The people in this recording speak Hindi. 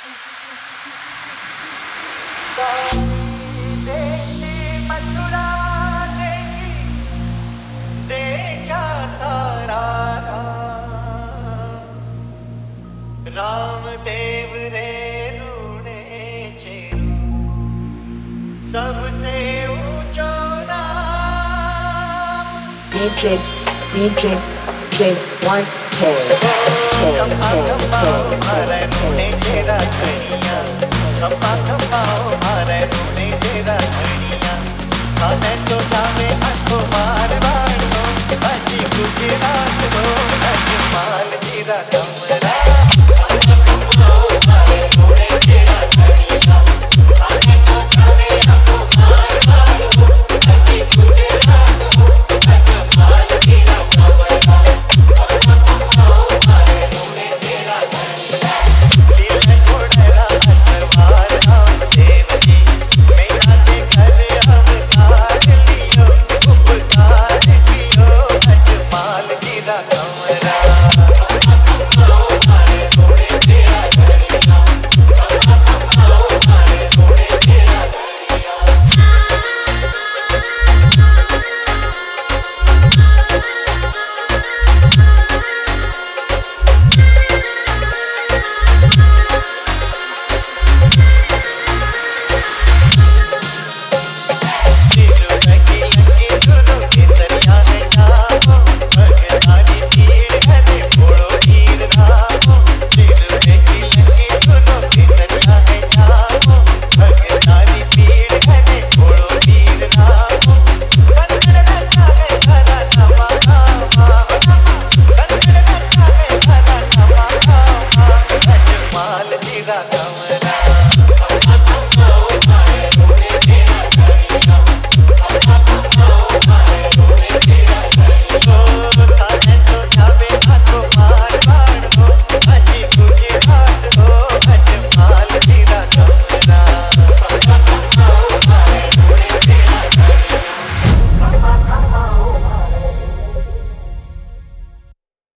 रामदेव रे रूणे छेरू सबसे ऊंचो नाम DJ J1K मारे रूणे तेरा धनिया खम्बा मारे रूणे तेरा धनिया खाने तो जावे आंखों मार वालो बाजी गुजरात रो अजमाल तेरा कमरा got